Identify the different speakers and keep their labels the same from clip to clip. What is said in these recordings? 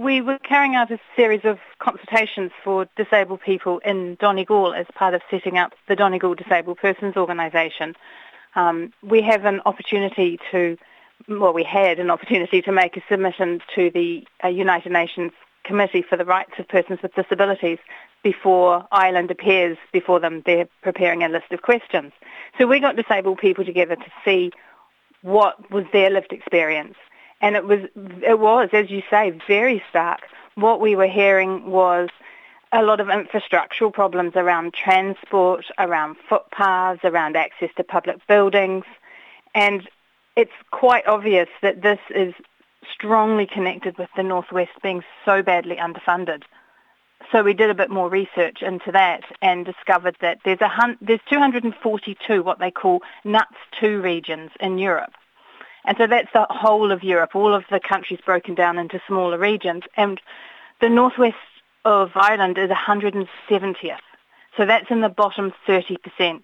Speaker 1: we were carrying out a series of consultations for disabled people in Donegal as part of setting up the Donegal Disabled Persons Organisation. We have an opportunity we had an opportunity to make a submission to the United Nations Committee for the Rights of Persons with Disabilities before Ireland appears before them. They're preparing a list of questions. So we got disabled people together to see what was their lived experience. And it was, as you say, very stark. What we were hearing was a lot of infrastructural problems around transport, around footpaths, around access to public buildings. And it's quite obvious that this is strongly connected with the Northwest being so badly underfunded. So we did a bit more research into that and discovered that there's 242 what they call NUTS 2 regions in Europe. And so that's the whole of Europe, all of the countries broken down into smaller regions. And the northwest of Ireland is 170th. So that's in the bottom 30%.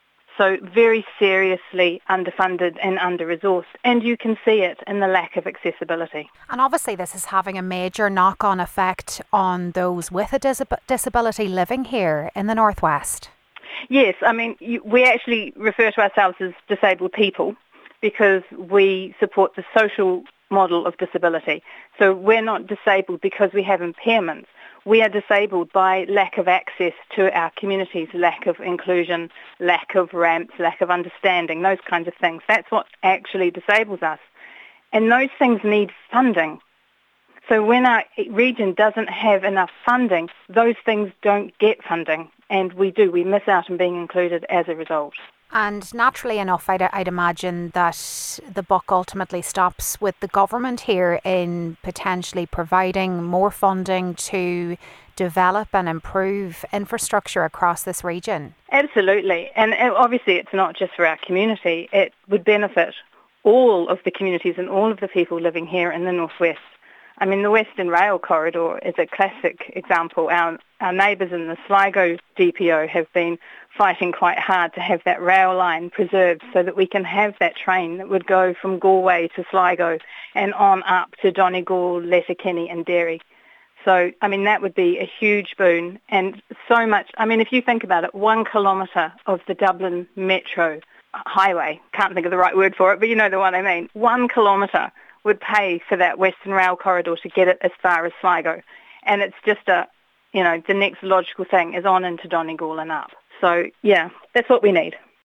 Speaker 1: So very seriously underfunded and under-resourced. And you can see it in the lack of accessibility.
Speaker 2: And obviously this is having a major knock-on effect on those with a disability living here in the Northwest. Yes, I mean,
Speaker 1: we actually refer to ourselves as disabled people because we support the social model of disability. So we're not disabled because we have impairments. We are disabled by lack of access to our communities, lack of inclusion, lack of ramps, lack of understanding, those kinds of things. That's what actually disables us. And those things need funding. So when our region doesn't have enough funding, those things don't get funding. And we miss out on being included as a result.
Speaker 2: And naturally enough, I'd imagine that the buck ultimately stops with the government here in potentially providing more funding to develop and improve infrastructure across this region.
Speaker 1: Absolutely. And obviously it's not just for our community. It would benefit all of the communities and all of the people living here in the Northwest. I mean, the Western Rail Corridor is a classic example. Our neighbours in the Sligo DPO have been fighting quite hard to have that rail line preserved so that we can have that train that would go from Galway to Sligo and on up to Donegal, Letterkenny and Derry. So, I mean, that would be a huge boon and so much. I mean, if you think about it, 1 kilometre of the Dublin Metro highway, can't think of the right word for it, but you know the one I mean, 1 kilometre would pay for that Western Rail Corridor to get it as far as Sligo. And it's just the next logical thing is on into Donegal and up. So, yeah, that's what we need.